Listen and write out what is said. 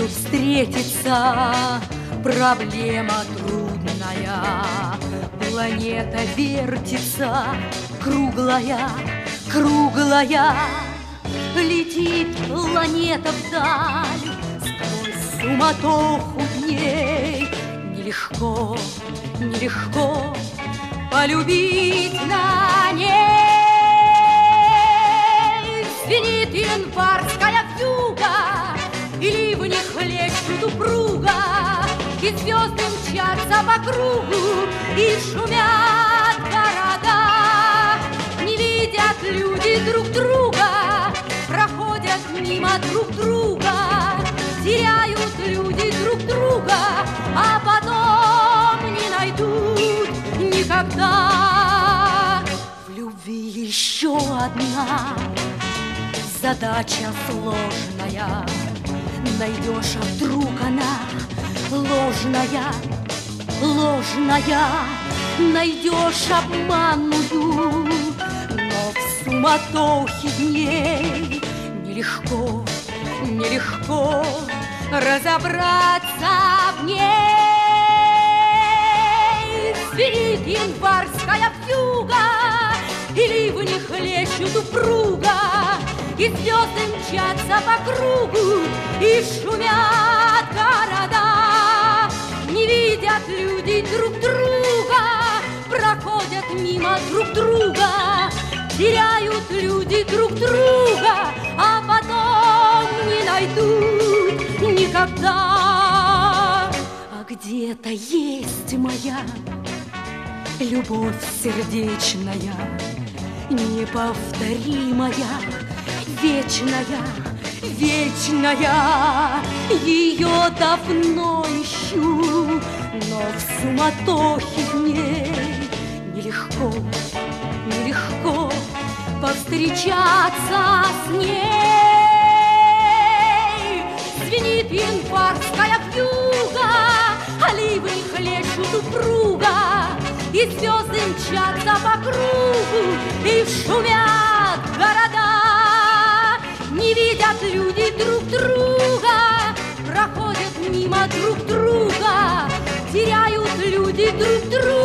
встретиться проблема трудная. Планета вертится, круглая, круглая. Летит планета вдаль сквозь суматоху дней. Нелегко, нелегко полюбить на ней. Звенит январская вьюга, и ливни хлещут упруга, и звезды мчатся по кругу, и шумят города. Не видят люди друг друга, проходят мимо друг друга, теряют люди друг друга, а потом не найдут никогда. В любви еще одна задача сложная. Найдешь, а вдруг она ложная, ложная. Найдешь обманную, но в суматохе дней нелегко, нелегко разобраться в ней. Звенит январская вьюга, и ливни хлещут упруга, и звезды мчатся по кругу, и шумят города. Не видят люди друг друга, проходят мимо друг друга, теряют люди друг друга, а потом не найдут никогда. А где-то есть моя любовь сердечная, неповторимая, вечная, вечная. Ее давно ищу, но в суматохе дней нелегко, нелегко повстречаться с ней. Звенит январская вьюга, а ливни хлещут упруга, и звезды мчатся по кругу, и шумят города. Не видят люди друг друга, проходят мимо друг друга, теряют люди друг друга.